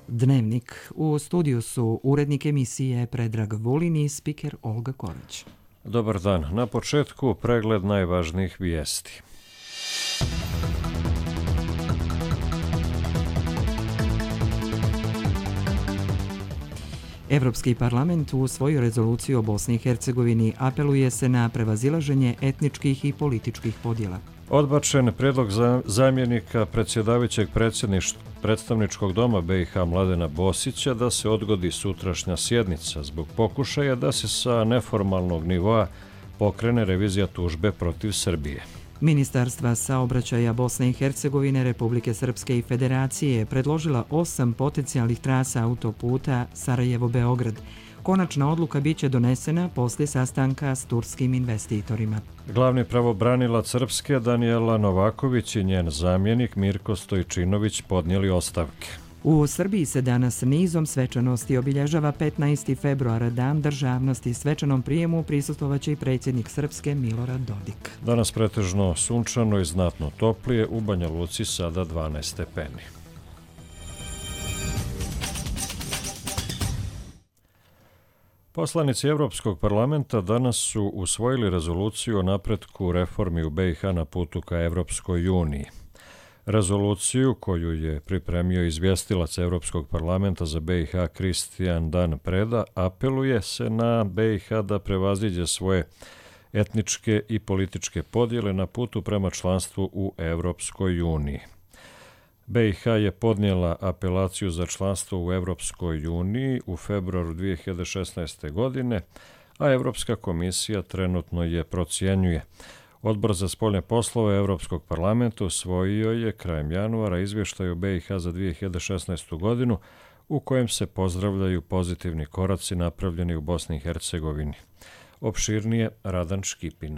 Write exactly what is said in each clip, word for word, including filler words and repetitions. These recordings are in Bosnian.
Dnevnik. U studiju su urednik emisije Predrag Vulin i spiker Olga Ković. Dobar dan. Na početku pregled najvažnijih vijesti. Evropski parlament u svoju rezoluciju o Bosni i Hercegovini apeluje se na prevazilaženje etničkih i političkih podjela. Odbačen prijedlog zamjenika predsjedavajućeg predstavničkog doma B i H Mladena Bosića da se odgodi sutrašnja sjednica zbog pokušaja da se sa neformalnog nivoa pokrene revizija tužbe protiv Srbije. Ministarstva saobraćaja Bosne i Hercegovine, Republike Srpske i Federacije je predložila osam potencijalnih trasa autoputa Sarajevo-Beograd. Konačna odluka biće donesena poslije sastanka s turskim investitorima. Glavni pravobranilac Srpske Danijela Novaković i njen zamjenik Mirko Stojčinović podnijeli ostavke. U Srbiji se danas nizom svečanosti obilježava petnaesti februara, Dan državnosti. Svečanom prijemu prisustvovaće i predsjednik Srpske Milorad Dodik. Danas pretežno sunčano i znatno toplije, u Banja Luci sada dvanaest stepeni. Poslanici Evropskog parlamenta danas su usvojili rezoluciju o napretku reformi u B i H na putu ka Evropskoj uniji. Rezoluciju koju je pripremio izvjestilac Evropskog parlamenta za B i H Kristijan Dan Preda apeluje se na B i H da prevaziđe svoje etničke i političke podjele na putu prema članstvu u Evropskoj uniji. B i H je podnijela apelaciju za članstvo u Evropskoj uniji u februaru dvije hiljade šesnaeste. godine, a Evropska komisija trenutno je procjenjuje. Odbor za spoljne poslove Evropskog parlamenta usvojio je krajem januara izvještaj o B i H za dvije hiljade šesnaestu. godinu u kojem se pozdravljaju pozitivni koraci napravljeni u Bosni i Hercegovini. Opširnije Radan Škipina.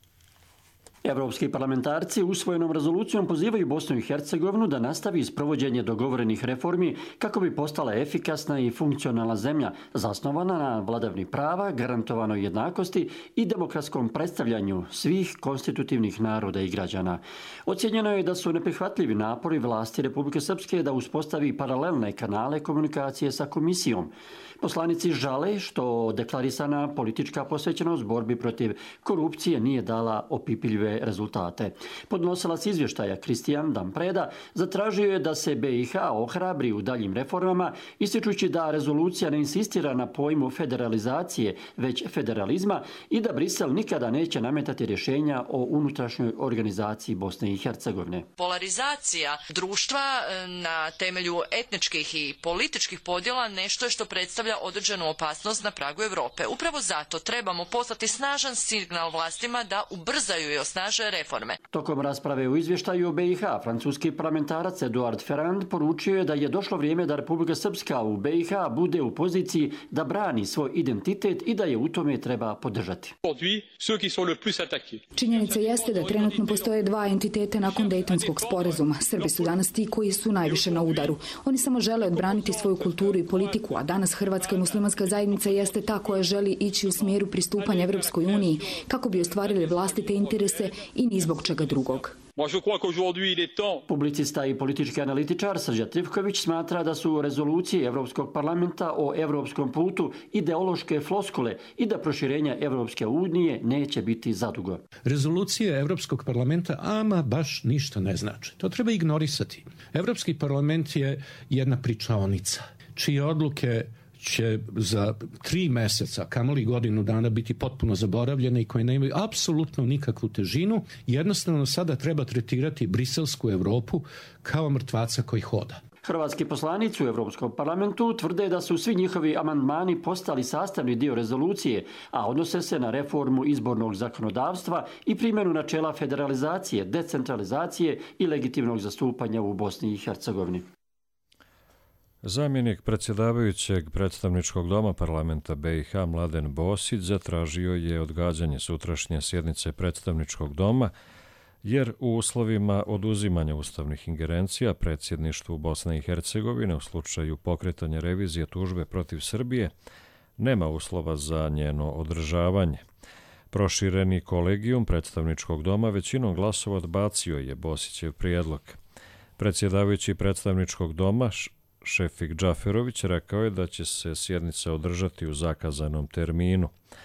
Evropski parlamentarci usvojenom rezolucijom pozivaju Bosnu i Hercegovinu da nastavi sprovođenje dogovorenih reformi kako bi postala efikasna i funkcionalna zemlja, zasnovana na vladavini prava, garantovanoj jednakosti i demokratskom predstavljanju svih konstitutivnih naroda i građana. Ocjenjeno je da su neprihvatljivi napori vlasti Republike Srpske da uspostavi paralelne kanale komunikacije sa komisijom. Poslanici žale što deklarisana politička posvećenost borbi protiv korupcije nije dala opipiljive rezultate. Podnosilac izvještaja Kristijan Dan Preda zatražio je da se B i H ohrabri u daljim reformama, ističući da rezolucija ne insistira na pojmu federalizacije, već federalizma i da Brisel nikada neće nametati rješenja o unutrašnjoj organizaciji Bosne i Hercegovine. Polarizacija društva na temelju etničkih i političkih podjela nešto je što predstavlja određenu opasnost na pragu Europe. Upravo zato trebamo poslati snažan signal vlastima da ubrzaju i osnaže reforme. Tokom rasprave u izvještaju o B i H, francuski parlamentarac Eduard Ferrand poručio je da je došlo vrijeme da Republika Srpska u B i H bude u poziciji da brani svoj identitet i da je u tome treba podržati. Činjenica jeste da trenutno postoje dva entiteta nakon Dejtonskog sporazuma. Srbi su danas ti koji su najviše na udaru. Oni samo žele odbraniti svoju kulturu i politiku, a danas Hrvatska i muslimanska zajednica jeste ta koja želi ići u smjeru pristupanja Evropskoj uniji kako bi ostvarili vlastite interese i ni zbog čega drugog. Publicista i politički analitičar Srđan Trifković smatra da su rezolucije Evropskog parlamenta o evropskom putu ideološke floskule i da proširenja Evropske unije neće biti zadugo. Rezolucije Evropskog parlamenta ama baš ništa ne znači. To treba ignorisati. Evropski parlament je jedna pričaonica čije odluke će za tri mjeseca, kamoli godinu dana, biti potpuno zaboravljene i koje nemaju apsolutno nikakvu težinu. Jednostavno sada treba tretirati briselsku Europu kao mrtvaca koji hoda. Hrvatski poslanici u Europskom parlamentu tvrde da su svi njihovi amandmani postali sastavni dio rezolucije, a odnose se na reformu izbornog zakonodavstva i primjenu načela federalizacije, decentralizacije i legitimnog zastupanja u Bosni i Hercegovini. Zamjenik predsjedavajućeg predstavničkog doma parlamenta B i H Mladen Bosić zatražio je odgađanje sutrašnje sjednice predstavničkog doma, jer u uslovima oduzimanja ustavnih ingerencija predsjedništvu Bosne i Hercegovine u slučaju pokretanja revizije tužbe protiv Srbije nema uslova za njeno održavanje. Prošireni kolegijum predstavničkog doma većinom glasova odbacio je Bosićev prijedlog. Predsjedavajući predstavničkog doma Šefik Džaferović rekao je da će se sjednica održati u zakazanom terminu.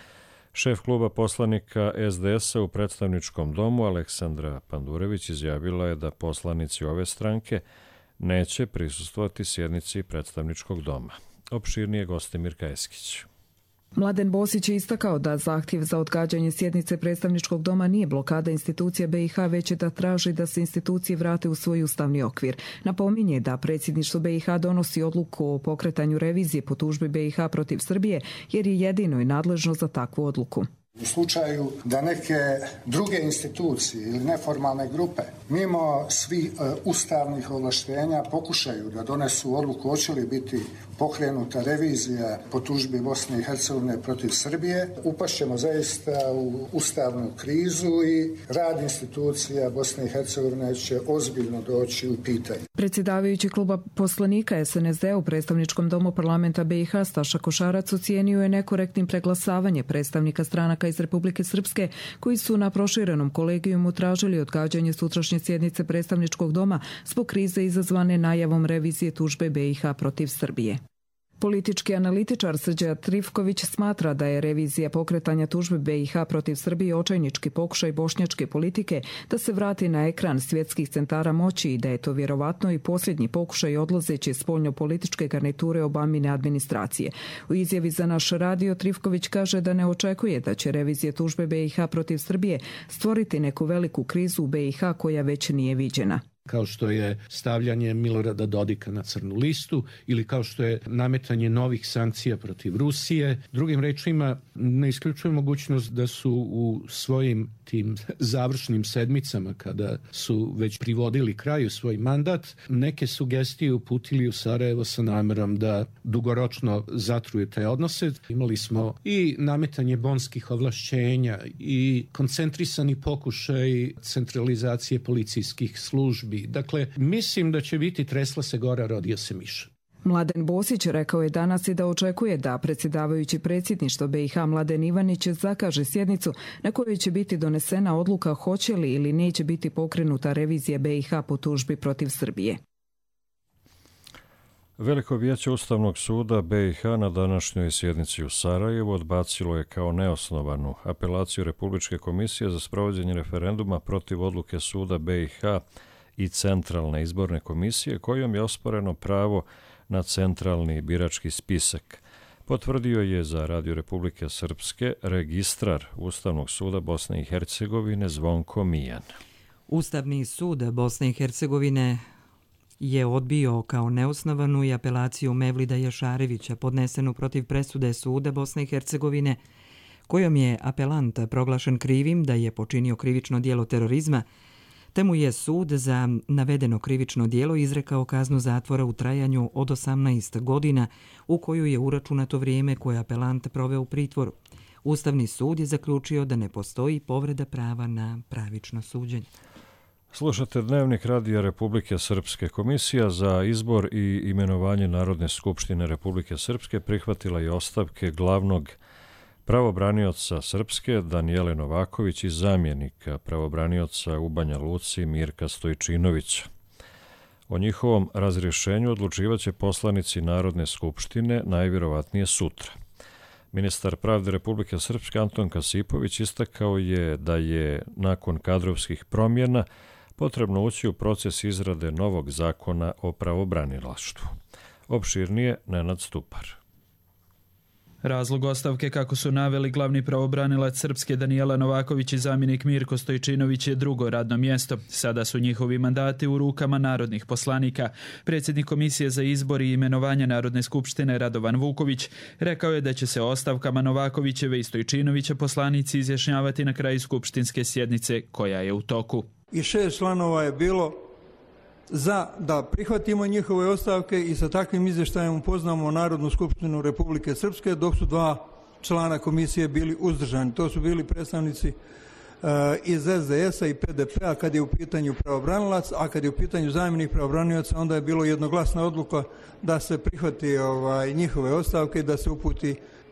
Šef kluba poslanika es de es a u predstavničkom domu Aleksandra Pandurević izjavila je da poslanici ove stranke neće prisustvovati sjednici predstavničkog doma. Opširnije Gostimir Kajeskić. Mladen Bosić je istakao da zahtjev za odgađanje sjednice predstavničkog doma nije blokada institucija be i ha, već je da traži da se institucije vrate u svoj ustavni okvir. Napominje da predsjedništvo be i ha donosi odluku o pokretanju revizije po tužbi be i ha protiv Srbije, jer je jedino i nadležno za takvu odluku. U slučaju da neke druge institucije ili neformalne grupe mimo svih e, ustavnih ovlaštenja pokušaju da donesu odluku hoće li biti pokrenuta revizija po tužbi Bosne i Hercegovine protiv Srbije, upašćemo zaista u ustavnu krizu i rad institucija Bosne i Hercegovine će ozbiljno doći u pitanje. Predsjedavajući kluba poslanika es en es de u predstavničkom domu parlamenta be i ha Staša Košarac ocijenio je nekorektnim preglasavanje predstavnika stranaka iz Republike Srpske koji su na proširenom kolegijumu tražili odgađanje sutrašnje sjednice predstavničkog doma zbog krize izazvane najavom revizije tužbe be i ha protiv Srbije. Politički analitičar Srđan Trifković smatra da je revizija pokretanja tužbe be i ha protiv Srbije očajnički pokušaj bošnjačke politike da se vrati na ekran svjetskih centara moći i da je to vjerovatno i posljednji pokušaj odlazeće spoljno-političke garniture Obamine administracije. U izjavi za naš radio Trifković kaže da ne očekuje da će revizija tužbe be i ha protiv Srbije stvoriti neku veliku krizu u be i ha koja već nije viđena. Kao što je stavljanje Milorada Dodika na crnu listu ili kao što je nametanje novih sankcija protiv Rusije. Drugim rečima, ne isključuje mogućnost da su u svojim tim završnim sedmicama, kada su već privodili kraju svoj mandat, neke sugestije uputili u Sarajevo sa namerom da dugoročno zatruje te odnose. Imali smo i nametanje bonskih ovlašćenja i koncentrisani pokušaj centralizacije policijskih službi. Dakle, mislim da će biti tresla se gora, rodio se miš. Mladen Bosić rekao je danas i da očekuje da predsjedavajući predsjedništvo be i ha Mladen Ivanić zakaže sjednicu na kojoj će biti donesena odluka hoće li ili neće biti pokrenuta revizija be i ha po tužbi protiv Srbije. Veliko vijeće Ustavnog suda be i ha na današnjoj sjednici u Sarajevu odbacilo je kao neosnovanu apelaciju Republičke komisije za sprovođenje referenduma protiv odluke suda be i ha i Centralne izborne komisije kojom je osporeno pravo na centralni birački spisak. Potvrdio je za Radio Republike Srpske registrar Ustavnog suda Bosne i Hercegovine Zvonko Mijan. Ustavni sud Bosne i Hercegovine je odbio kao neosnovanu i apelaciju Mevlida Jašarevića podnesenu protiv presude suda Bosne i Hercegovine kojom je apelant proglašen krivim da je počinio krivično djelo terorizma, te mu je sud za navedeno krivično djelo izrekao kaznu zatvora u trajanju od osamnaest godina u koju je uračunato vrijeme koje apelant proveo u pritvoru. Ustavni sud je zaključio da ne postoji povreda prava na pravično suđenje. Slušate Dnevnik Radija Republike Srpske. Komisija za izbor i imenovanje Narodne skupštine Republike Srpske prihvatila je ostavke glavnog pravobranioca Srpske Danijele Novaković i zamjenika pravobranioca u Banja Luci Mirka Stojčinovića. O njihovom razrješenju odlučivaće poslanici Narodne skupštine najvjerovatnije sutra. Ministar pravde Republike Srpske Anton Kasipović istakao je da je nakon kadrovskih promjena potrebno ući u proces izrade novog zakona o pravobranilaštvu. Opširnije Nenad Stupar. Razlog ostavke, kako su naveli glavni pravobranilac Srpske Danijela Novaković i zamjenik Mirko Stojčinović, je drugo radno mjesto. Sada su njihovi mandati u rukama narodnih poslanika. Predsjednik Komisije za izbor i imenovanje Narodne skupštine Radovan Vuković rekao je da će se ostavkama Novakovićeve i Stojčinovića poslanici izjašnjavati na kraju skupštinske sjednice koja je u toku. I šest članova je bilo za da prihvatimo njihove ostavke i sa takvim izvještajem upoznamo Narodnu skupštinu Republike Srpske, dok su dva člana komisije bili uzdržani. To su bili predstavnici uh, iz es de es a i pe de pe a kad je u pitanju pravobranilac, a kad je u pitanju zamjenik pravobranilaca onda je bilo jednoglasna odluka da se prihvati ovaj, njihove ostavke i da se uputi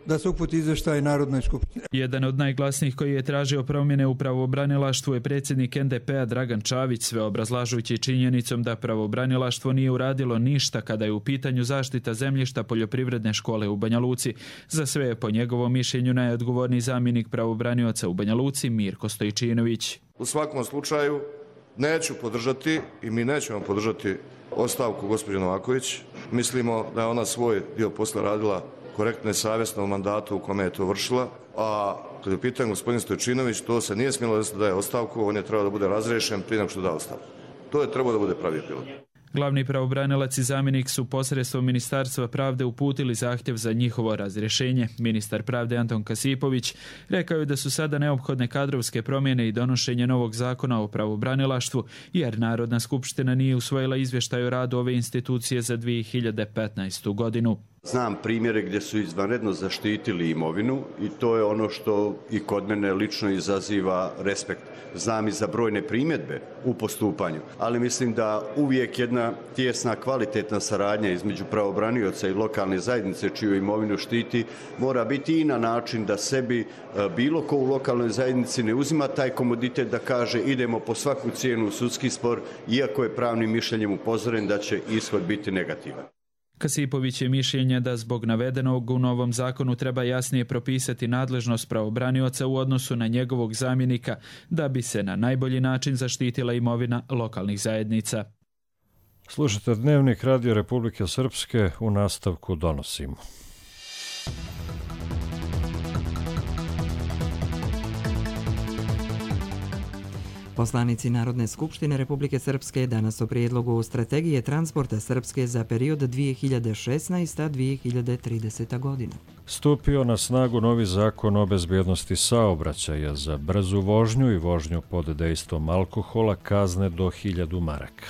da se uputi izvještaj Narodnoj skupštini. Jedan od najglasnijih koji je tražio promjene u pravobranilaštvu je predsjednik N D P-a Dragan Čavić, sve obrazlažujući činjenicom da pravobranilaštvo nije uradilo ništa kada je u pitanju zaštita zemljišta poljoprivredne škole u Banja Luci. Za sve je po njegovom mišljenju najodgovorniji zamjenik pravobranioca u Banja Luci Mirko Stojčinović. U svakom slučaju neću podržati i mi nećemo podržati ostavku gospođe Novaković. Mislimo da je ona svoj dio posla radila korektno i savjesno u mandatu u kome je to vršila, a kad je pitan gospodin Stojčinović, to se nije smjelo da se daje ostavku, on je trebao da bude razriješen prije nego što da ostavku. To je trebalo da bude pravi epilog. Glavni pravobranilac i zamjenik su posredstvom Ministarstva pravde uputili zahtjev za njihovo razrješenje. Ministar pravde Anton Kasipović rekao je da su sada neophodne kadrovske promjene i donošenje novog zakona o pravobranilaštvu, jer Narodna skupština nije usvojila izvještaj o radu ove institucije za dvije hiljade petnaestu. godinu. Znam primjere gdje su izvanredno zaštitili imovinu i to je ono što i kod mene lično izaziva respekt. Znam i za brojne primjedbe u postupanju, ali mislim da uvijek jedna tijesna kvalitetna saradnja između pravobranioca i lokalne zajednice čiju imovinu štiti mora biti i na način da sebi bilo ko u lokalnoj zajednici ne uzima taj komoditet da kaže idemo po svaku cijenu u sudski spor, iako je pravnim mišljenjem upozoren da će ishod biti negativan. Kasipović je mišljenja da zbog navedenog u novom zakonu treba jasnije propisati nadležnost pravobranioca u odnosu na njegovog zamjenika da bi se na najbolji način zaštitila imovina lokalnih zajednica. Slušajte Dnevnik Radio Republike Srpske, u nastavku donosimo. Poslanici Narodne skupštine Republike Srpske danas o prijedlogu strategije transporta Srpske za period dvije hiljade šesnaesta do dvije hiljade tridesete. godina. Stupio na snagu novi zakon o bezbjednosti saobraćaja za brzu vožnju i vožnju pod dejstvom alkohola, kazne do hiljadu maraka.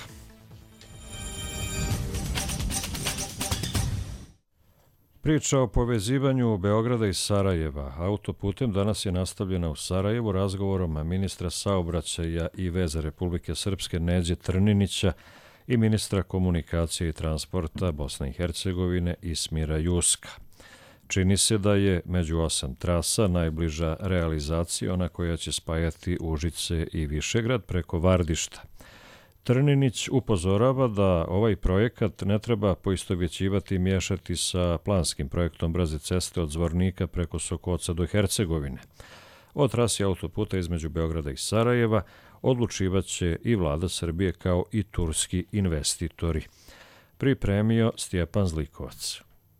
Priča o povezivanju Beograda i Sarajeva autoputem danas je nastavljena u Sarajevu razgovorom ministra saobraćaja i veza Republike Srpske Neđe Trninića i ministra komunikacije i transporta Bosne i Hercegovine Ismira Juska. Čini se da je među osam trasa najbliža realizacija ona koja će spajati Užice i Višegrad preko Vardišta. Trninić upozorava da ovaj projekat ne treba poistovjećivati i miješati sa planskim projektom brze ceste od Zvornika preko Sokoca do Hercegovine. O trasi autoputa između Beograda i Sarajeva odlučivaće i vlada Srbije kao i turski investitori. Pripremio Stjepan Zlikovac.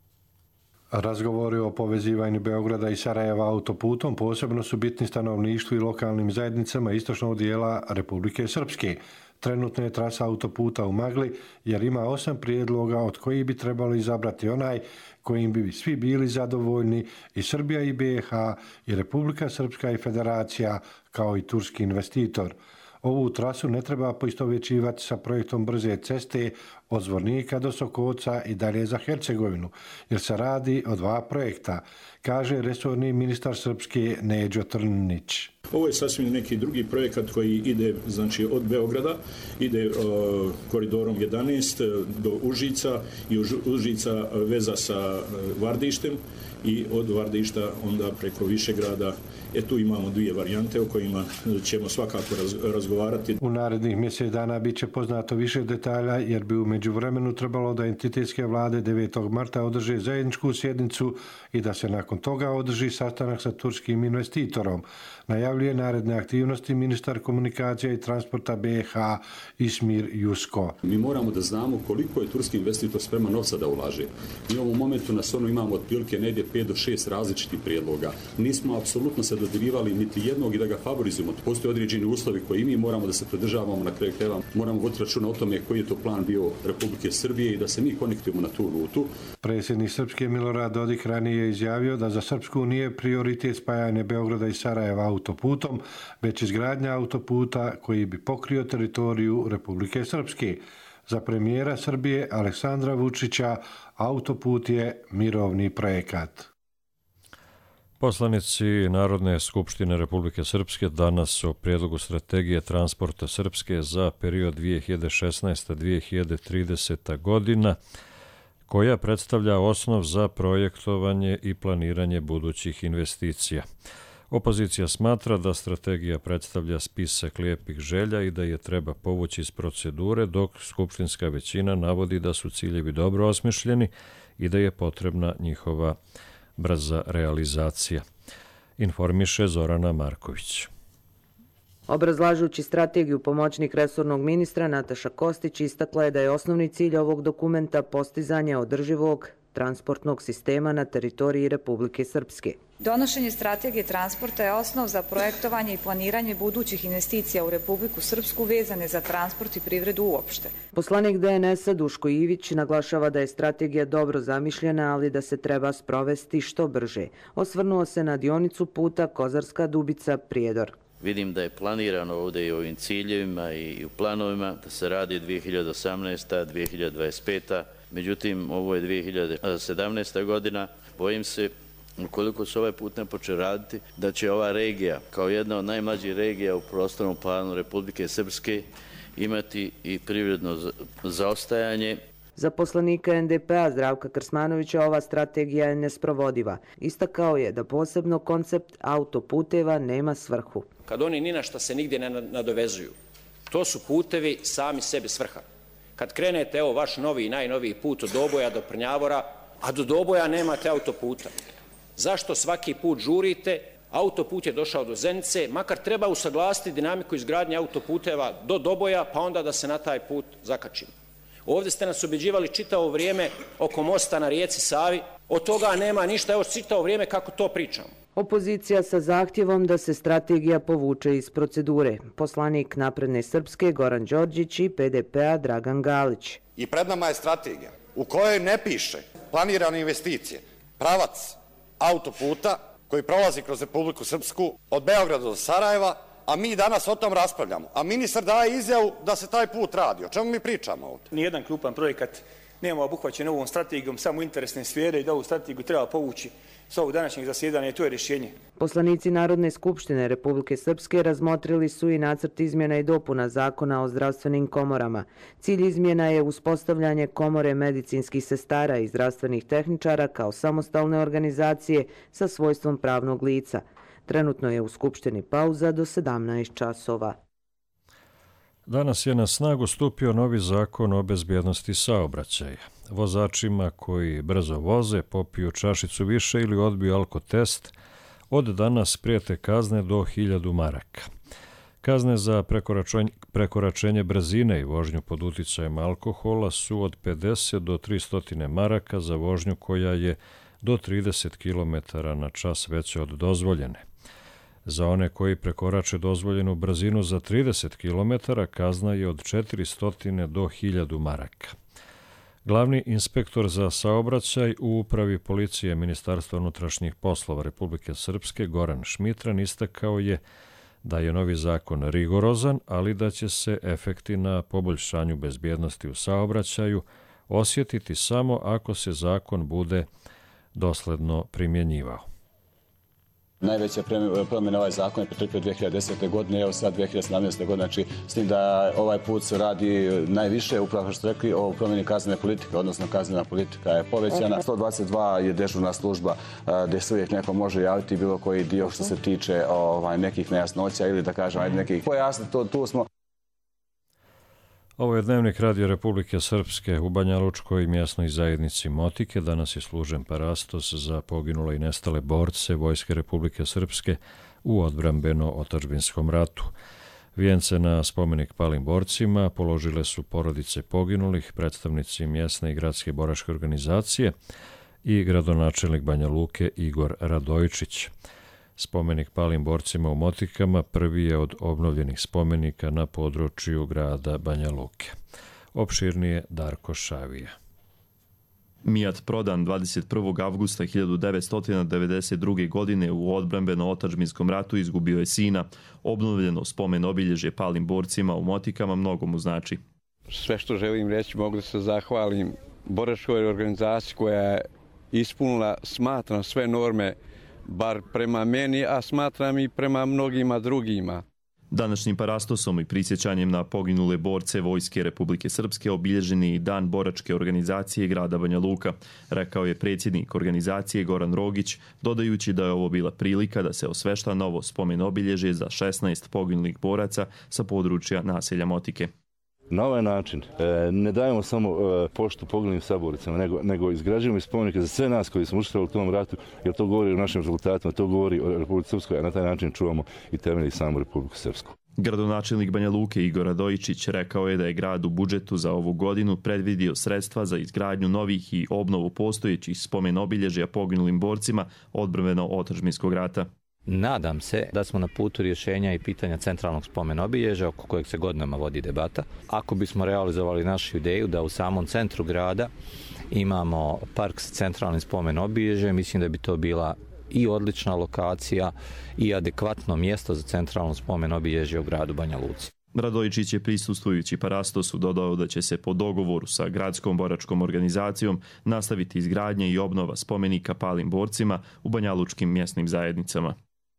Razgovori o povezivanju Beograda i Sarajeva autoputom posebno su bitni stanovništvu i lokalnim zajednicama istočnog dijela Republike Srpske. Trenutno je trasa autoputa u magli jer ima osam prijedloga od kojih bi trebalo izabrati onaj kojim bi svi bili zadovoljni i Srbija i B i H i Republika Srpska i Federacija kao i turski investitor. Ovu trasu ne treba poistovjećivati sa projektom brze ceste od Zvornika do Sokoca i dalje za Hercegovinu, jer se radi o dva projekta, kaže resorni ministar Srpske Neđo Trninić. Ovo je sasvim neki drugi projekat koji ide, znači, od Beograda, ide uh, koridorom jedanaest do Užica i Užica veza sa uh, Vardištem i od Vardišta onda preko Višegrada. E tu imamo dvije varijante o kojima ćemo svakako raz, razgovarati. U narednih mjesec dana bit će poznato više detalja jer bi u međuvremenu trebalo da entitetske vlade devetog marta održe zajedničku sjednicu i da se nakon toga održi sastanak sa turskim investitorom. Najavljuje naredne aktivnosti ministar komunikacije i transporta B i H Ismir Jusko. Mi moramo da znamo koliko je turski investitor spreman novca da ulaže. Mi u ovom momentu na Sonu imamo otprilike negdje pet do šest različitih prijedloga. Nismo apsolutno se dodirivali niti jednog i da ga favorizujemo. Postoje određeni uslovi koji mi moramo da se pridržavamo na kraju krajeva. Moramo voditi računa o tome koji je to plan bio Republike Srbije i da se mi konektujemo na tu rutu. Predsjednik Srpske Milorad Dodik ranije je izjavio da za Srpsku nije prioritet spajanje Beograda i Sarajeva autoputom, već izgradnja autoputa koji bi pokrio teritoriju Republike Srpske. Za premijera Srbije Aleksandra Vučića autoput je mirovni projekat. Poslanici Narodne skupštine Republike Srpske danas o prijedlogu strategije transporta Srpske za period dvije hiljade šesnaesta do dvije hiljade tridesete. godina koja predstavlja osnov za projektovanje i planiranje budućih investicija. Opozicija smatra da strategija predstavlja spisak lijepih želja i da je treba povući iz procedure, dok skupštinska većina navodi da su ciljevi dobro osmišljeni i da je potrebna njihova brza realizacija. Informiše Zorana Marković. Obrazlažući strategiju, pomoćnik resornog ministra Nataša Kostić istakla je da je osnovni cilj ovog dokumenta postizanje održivog transportnog sistema na teritoriji Republike Srpske. Donošenje strategije transporta je osnov za projektovanje i planiranje budućih investicija u Republiku Srpsku vezane za transport i privredu uopšte. Poslanik D N S-a Duško Ivić naglašava da je strategija dobro zamišljena, ali da se treba sprovesti što brže. Osvrnuo se na dionicu puta Kozarska Dubica-Prijedor. Vidim da je planirano ovdje i ovim ciljevima i u planovima da se radi dvije hiljade osamnaesta. dvije hiljade dvadeset peta. Međutim, ovo je dvije hiljade sedamnaesta. godina. Bojim se, ukoliko se ovaj put ne počne raditi, da će ova regija, kao jedna od najmlađih regija u prostornom planu Republike Srpske, imati i privredno zaostajanje. Za poslanika N D P-a Zdravka Krsmanovića ova strategija je nesprovodiva. Istakao je da posebno koncept autoputeva nema svrhu. Kad oni ni na šta se nigdje ne nadovezuju, to su putevi sami sebi svrha. Kad krenete, evo vaš novi i najnoviji put od Doboja do Prnjavora, a do Doboja nemate autoputa. Zašto svaki put žurite? Autoput je došao do Zenice, makar treba usaglasiti dinamiku izgradnje autoputeva do Doboja, pa onda da se na taj put zakačimo. Ovdje ste nas ubeđivali čitavo vrijeme oko mosta na rijeci Savi, od toga nema ništa, evo čitavo vrijeme kako to pričamo. Opozicija sa zahtjevom da se strategija povuče iz procedure. Poslanik Napredne Srpske Goran Đorđić i P D P-a Dragan Galić. I pred nama je strategija u kojoj ne piše planirane investicije, pravac autoputa koji prolazi kroz Republiku Srpsku od Beograda do Sarajeva, a mi danas o tom raspravljamo. A ministar daje izjavu da se taj put radi. O čemu mi pričamo ovdje? Nijedan krupan projekat nema obuhvaćen ovom strategijom, samo interesne sfere i da ovu strategiju treba povući s ovog današnjeg zasjedanja i to je rješenje. Poslanici Narodne skupštine Republike Srpske razmotrili su i nacrt izmjena i dopuna Zakona o zdravstvenim komorama. Cilj izmjena je uspostavljanje komore medicinskih sestara i zdravstvenih tehničara kao samostalne organizacije sa svojstvom pravnog lica. Trenutno je u Skupštini pauza do sedamnaest časova. Danas je na snagu stupio novi zakon o bezbjednosti saobraćaja. Vozačima koji brzo voze, popiju čašicu više ili odbiju alkotest, od danas prijete kazne do hiljadu maraka. Kazne za prekoračenje, prekoračenje brzine i vožnju pod uticajem alkohola su od pedeset do tristo maraka za vožnju koja je do trideset kilometara na čas veća od dozvoljene. Za one koji prekorače dozvoljenu brzinu za trideset kilometara kazna je od četiristo do hiljadu maraka. Glavni inspektor za saobraćaj u Upravi policije Ministarstva unutrašnjih poslova Republike Srpske Goran Šmitran istakao je da je novi zakon rigorozan, ali da će se efekti na poboljšanju bezbjednosti u saobraćaju osjetiti samo ako se zakon bude dosledno primjenjivao. Najveća promjena ovaj zakon je pretrpio dvije hiljade desete. godine, evo sad dvije hiljade sedamnaeste. godine, znači s tim da ovaj put se radi najviše, upravo što rekli, o promjeni kaznene politike, odnosno kaznena politika je povećana. sto dvadeset dva je dežurna služba gdje se uvijek neko može javiti bilo koji dio što se tiče ovaj, nekih nejasnoća ili da kažem ajde nekih pojasni, to, tu smo. Ovo je Dnevnik Radio Republike Srpske. U Banja Lučkoj mjesnoj zajednici Motike danas je služen parastos za poginule i nestale borce Vojske Republike Srpske u odbrambeno-otadžbinskom ratu. Vijence na spomenik palim borcima položile su porodice poginulih, predstavnici mjesne i gradske boračke organizacije i gradonačelnik Banja Luke Igor Radojčić. Spomenik palim borcima u Motikama prvi je od obnovljenih spomenika na području grada Banja Luke. Opširnije Darko Šavija. Mijat prodan dvadeset prvog avgusta hiljadu devetsto devedeset druge. godine u odbrambeno-otadžbinskom ratu izgubio je sina. Obnovljeno spomen obilježje palim borcima u Motikama mnogo mu znači. Sve što želim reći mogu da se zahvalim boračkoj organizaciji koja je ispunila, smatram, sve norme bar prema meni, a smatram i prema mnogima drugima. Današnjim parastosom i prisjećanjem na poginule borce Vojske Republike Srpske obilježen je i Dan boračke organizacije grada Banja Luka, rekao je predsjednik organizacije Goran Rogić, dodajući da je ovo bila prilika da se osvešta novo spomen obilježje za šesnaest poginulih boraca sa područja naselja Motike. Na ovaj način e, ne dajemo samo e, poštu poginulim saborcima, nego, nego izgrađujemo i spomenike za sve nas koji smo učestvovali u tom ratu, jer to govori o našim rezultatima, to govori o Republici Srpskoj, a na taj način čuvamo i temelji samu Republiku Srpsku. Gradonačelnik Banja Luke Igor Radojičić rekao je da je grad u budžetu za ovu godinu predvidio sredstva za izgradnju novih i obnovu postojećih spomen obilježja poginulim borcima odbrambeno-otadžbinskog rata. Nadam se da smo na putu rješenja i pitanja centralnog spomen obilježja oko kojeg se godinama vodi debata. Ako bismo realizovali našu ideju da u samom centru grada imamo park s centralnim spomen obilježjem, mislim da bi to bila i odlična lokacija i adekvatno mjesto za centralno spomen obilježje u gradu Banja Luci. Radojičić je prisustvujući parastosu dodao da će se po dogovoru sa gradskom boračkom organizacijom nastaviti izgradnje i obnova spomenika palim borcima u banjalučkim mjesnim zajednicama.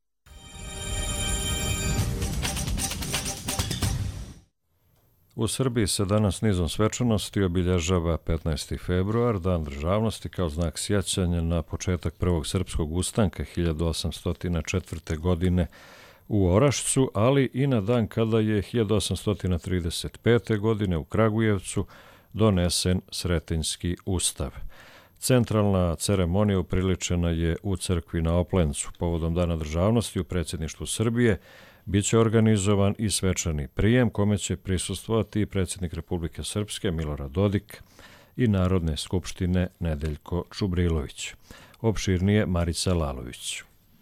U Srbiji se danas nizom svečanosti obilježava petnaesti februar, Dan državnosti, kao znak sjećanja na početak prvog srpskog ustanka hiljadu osamsto četvrte. godine u Orašcu, ali i na dan kada je hiljadu osamsto trideset pete. godine u Kragujevcu donesen Sretenjski ustav. Centralna ceremonija upriličena je u crkvi na Oplencu. Povodom Dana državnosti u predsjedništvu Srbije biće organizovan i svečani prijem kome će prisustvovati i predsjednik Republike Srpske Milorad Dodik i Narodne skupštine Nedeljko Čubrilović. Opširnije Marica Lalović.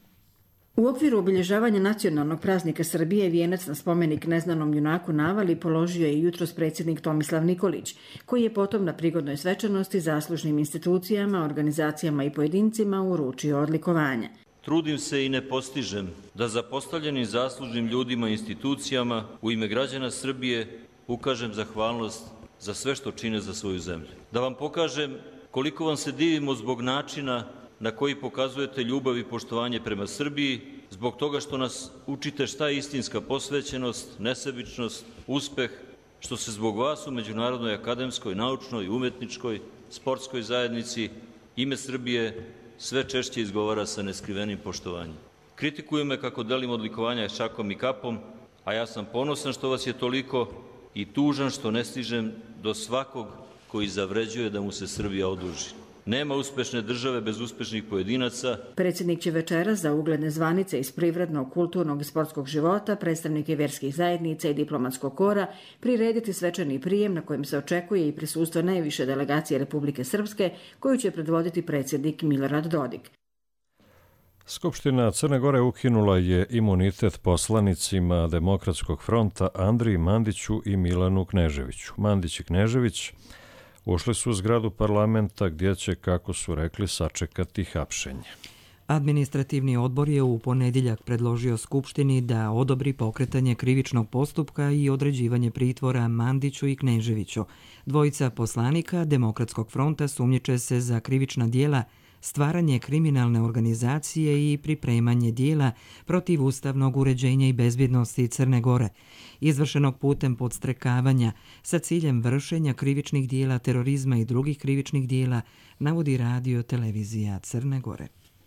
U okviru obilježavanja nacionalnog praznika Srbije vijenac na spomenik neznanom junaku Navali položio je jutros predsjednik Tomislav Nikolić, koji je potom na prigodnoj svečanosti zaslužnim institucijama, organizacijama i pojedincima uručio odlikovanja. Trudim se i ne postižem da zapostavljenim zaslužnim ljudima i institucijama u ime građana Srbije ukažem zahvalnost za sve što čine za svoju zemlju. Da vam pokažem koliko vam se divimo zbog načina na koji pokazujete ljubav i poštovanje prema Srbiji, zbog toga što nas učite šta je istinska posvećenost, nesebičnost, uspeh, što se zbog vas u međunarodnoj akademskoj, naučnoj, umetničkoj, sportskoj zajednici ime Srbije sve češće izgovara sa neskrivenim poštovanjem. Kritikuju me kako delim odlikovanja šakom i kapom, a ja sam ponosan što vas je toliko i tužan što ne stižem do svakog koji zavređuje da mu se Srbija oduži. Nema uspešne države bez uspešnih pojedinaca. Predsjednik će večeras za ugledne zvanice iz privrednog, kulturnog i sportskog života, predstavnike vjerskih zajednica i diplomatskog kora prirediti svečani prijem na kojem se očekuje i prisustvo najviše delegacije Republike Srpske, koju će predvoditi predsjednik Milorad Dodik. Skupština Crne Gore ukinula je imunitet poslanicima Demokratskog fronta Andriji Mandiću i Milanu Kneževiću. Mandić i Knežević ušli su u zgradu parlamenta gdje će, kako su rekli, sačekati hapšenje. Administrativni odbor je u ponedjeljak predložio Skupštini da odobri pokretanje krivičnog postupka i određivanje pritvora Mandiću i Kneževiću. Dvojica poslanika Demokratskog fronta sumnjiče se za krivična dijela, stvaranje kriminalne organizacije i pripremanje dijela protiv ustavnog uređenja i bezbjednosti Crne Gore, izvršenog putem podstrekavanja sa ciljem vršenja krivičnih dijela, terorizma i drugih krivičnih dijela, navodi radio televizija Crne Gore.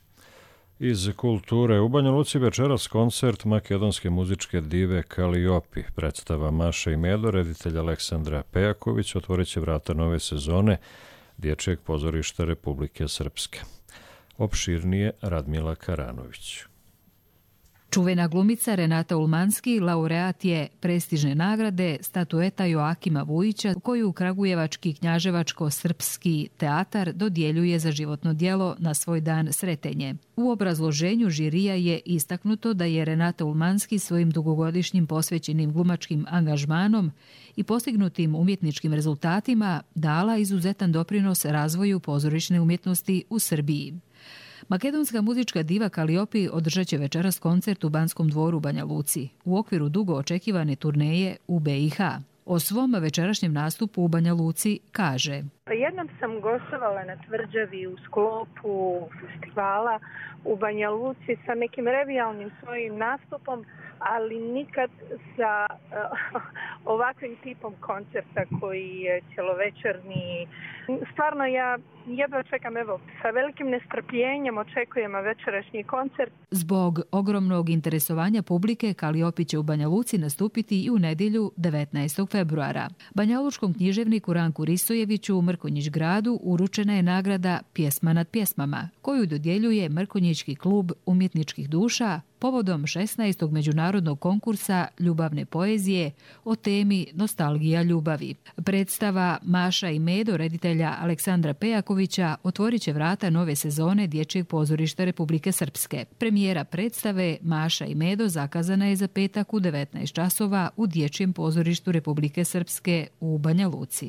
Iz kulture u Banja Luci večeras koncert makedonske muzičke dive Kaliopi. Predstava Maša i Medo, reditelj Aleksandra Pejaković, otvorit će vrata nove sezone Dječjeg pozorišta Republike Srpske. Opširnije Radmila Karanović. Čuvena glumica Renata Ulmanski laureat je prestižne nagrade statueta Joakima Vujića, koju Kragujevački knjaževačko-srpski teatar dodjeljuje za životno djelo na svoj dan Sretenje. U obrazloženju žirija je istaknuto da je Renata Ulmanski svojim dugogodišnjim posvećenim glumačkim angažmanom i postignutim umjetničkim rezultatima dala izuzetan doprinos razvoju pozorišne umjetnosti u Srbiji. Makedonska muzička diva Kaliopi održat će večeras koncert u Banskom dvoru Banja Luci u okviru dugo očekivane turneje u B i H. O svom večerašnjem nastupu u Banja Luci kaže: Jednom sam gostovala na Tvrđavi u sklopu festivala u Banja Luci sa nekim revijalnim svojim nastupom, ali nikad sa uh, ovakvim tipom koncerta koji je cjelovečerni. Stvarno ja jedva čekam, evo, sa velikim nestrpljenjem očekujem večerašnji koncert. Zbog ogromnog interesovanja publike, Kaliopi će u Banja Luci nastupiti i u nedjelju devetnaestog februara. Banjalučkom književniku Ranku Ristojeviću u Mrkonjić gradu uručena je nagrada Pjesma nad pjesmama, koju dodjeljuje Mrkonjićki klub umjetničkih duša povodom šesnaestog međunarodnog konkursa ljubavne poezije o temi Nostalgija ljubavi. Predstava Maša i Medo reditelja Aleksandra Pejakovića otvorit će vrata nove sezone Dječjeg pozorišta Republike Srpske. Premijera predstave Maša i Medo zakazana je za petak u devetnaest časova u Dječjem pozorištu Republike Srpske u Banja Luci.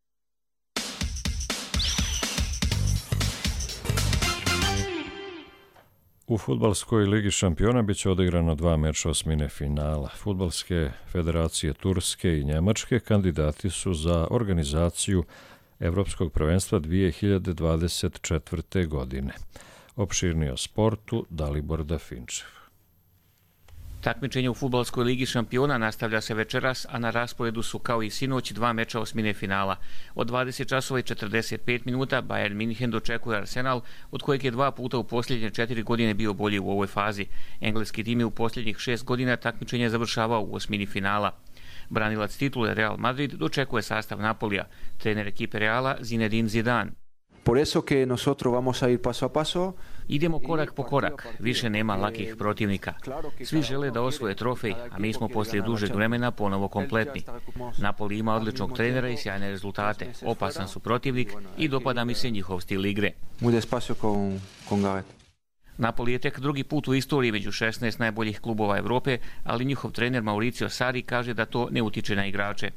U Fudbalskoj ligi šampiona biće odigrano dva meča osmine finala. Fudbalske federacije Turske i Njemačke kandidati su za organizaciju Evropskog prvenstva dvije hiljade dvadeset četvrte. godine. Opširnije o sportu Dalibor Dafinčev. Takmičenje u Fudbalskoj ligi šampiona nastavlja se večeras, a na rasporedu su kao i sinoć dva meča osmine finala. Od dvadeset časova i četrdeset pet minuta Bayern München dočekuje Arsenal, od kojeg je dva puta u posljednje četiri godine bio bolji u ovoj fazi. Engleski tim je u posljednjih šest godina takmičenje završavao u osmini finala. Branilac titule Real Madrid dočekuje sastav Napolija. Trener ekipe Reala Zinedine Zidane. Por eso que nosotros vamos a ir paso a paso. Idemo korak po korak, više nema lakih protivnika. Svi žele da osvoje trofej, a mi smo poslije dužeg vremena ponovo kompletni. Napoli ima odličnog trenera i sjajne rezultate. Opasan su protivnik i dopada mi se njihov stil igre. Muy despacio con, con Gavet. Napoli je tek drugi put u istoriji među šesnaest najboljih klubova Evrope, ali njihov trener Mauricio Sarri kaže da to ne utiče na igrače.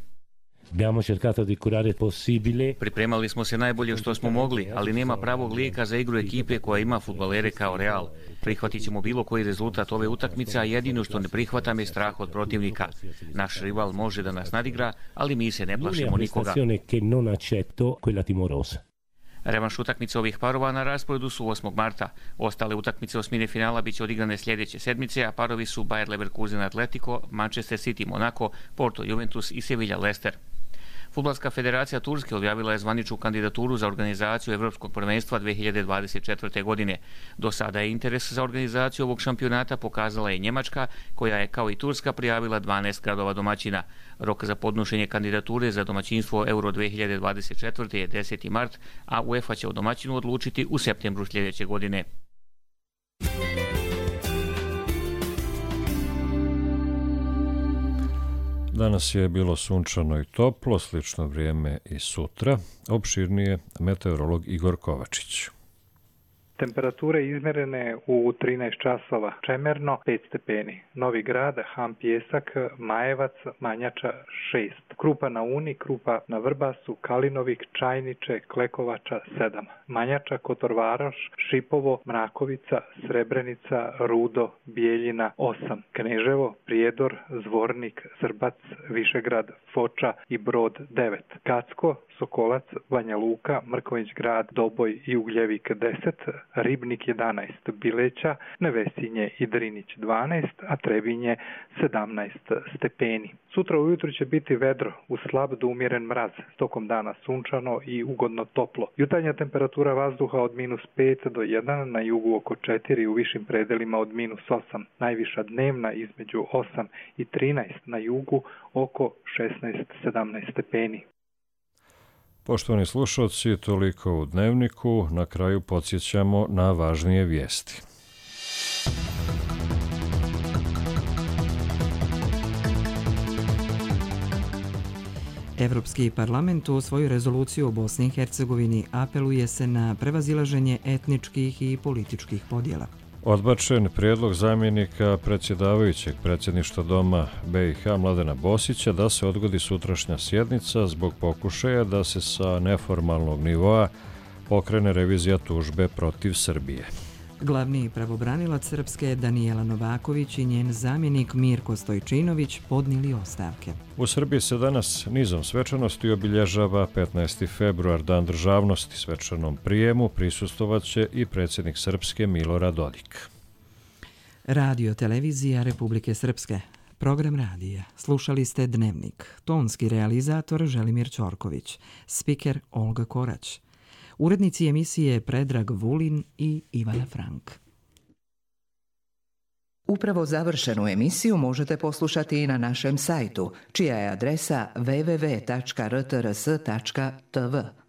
Pripremali smo se najbolje što smo mogli, ali nema pravog lijeka za igru ekipe koja ima fudbalere kao Real. Prihvatit ćemo bilo koji rezultat ove utakmice, a jedino što ne prihvatam je strah od protivnika. Naš rival može da nas nadigra, ali mi se ne plašimo nikoga. Revanš utakmice ovih parova na rasporedu su osmog marta. Ostale utakmice osmine finala biće odigrane sljedeće sedmice, a parovi su Bayer Leverkusen Atletico, Manchester City Monaco, Porto Juventus i Sevilla Leicester. Fudbalska federacija Turske objavila je zvaničnu kandidaturu za organizaciju Evropskog prvenstva dvije hiljade dvadeset četvrte. godine. Do sada je interes za organizaciju ovog šampionata pokazala i Njemačka, koja je kao i Turska prijavila dvanaest gradova domaćina. Rok za podnošenje kandidature za domaćinstvo Euro dvije hiljade dvadeset četvrte. je deseti mart, a UEFA će o domaćinu odlučiti u septembru sljedeće godine. Danas je bilo sunčano i toplo, slično vrijeme i sutra. Opširnije meteorolog Igor Kovačić. Temperature izmjerene u trinaest časova, Čemerno pet stepeni, Novi Grad, Ham Pjesak, Majevac, Manjača šest, Krupa na Uni, Krupa na Vrbasu, Kalinovik, Čajniče, Klekovača sedam, Manjača, Kotorvaroš, Šipovo, Mrakovica, Srebrenica, Rudo, Bijeljina osam, Kneževo, Prijedor, Zvornik, Zrbac, Višegrad, Foča i Brod devet, Kacko, Sokolac, Banja Luka, Mrkonjić grad, Doboj i Ugljevik deset, Ribnik jedanaest, Bileća, Nevesinje i Drinić dvanaest, a Trebinje sedamnaest stepeni. Sutra ujutru će biti vedro uz slab do umjeren mraz, tokom dana sunčano i ugodno toplo. Jutarnja temperatura vazduha od minus pet do jedan, na jugu oko četiri, u višim predelima od minus osam. Najviša dnevna između osam i trinaest, na jugu oko šesnaest sedamnaest stepeni. Poštovani slušalci, toliko u Dnevniku. Na kraju podsjećamo na važnije vijesti. Evropski parlament u svoju rezoluciju o Bosni i Hercegovini apeluje se na prevazilaženje etničkih i političkih podjela. Odbačen prijedlog zamjenika predsjedavajućeg predsjedništva Doma B i H Mladena Bosića da se odgodi sutrašnja sjednica zbog pokušaja da se sa neformalnog nivoa pokrene revizija tužbe protiv Srbije. Glavni pravobranilac Srpske Danijela Novaković i njen zamjenik Mirko Stojčinović podnijeli ostavke. U Srbiji se danas nizom svečanosti obilježava petnaesti februar, Dan državnosti. Svečanom prijemu prisustvovaće i predsjednik Srpske Milorad Dodik. Radio televizija Republike Srpske. Program radija. Slušali ste Dnevnik. Tonski realizator Želimir Ćorković. Spiker Olga Korać. Urednici emisije Predrag Vulin i Ivana Frank. Upravo završenu emisiju možete poslušati i na našem sajtu, čija je adresa w w w tačka r t r s tačka t v.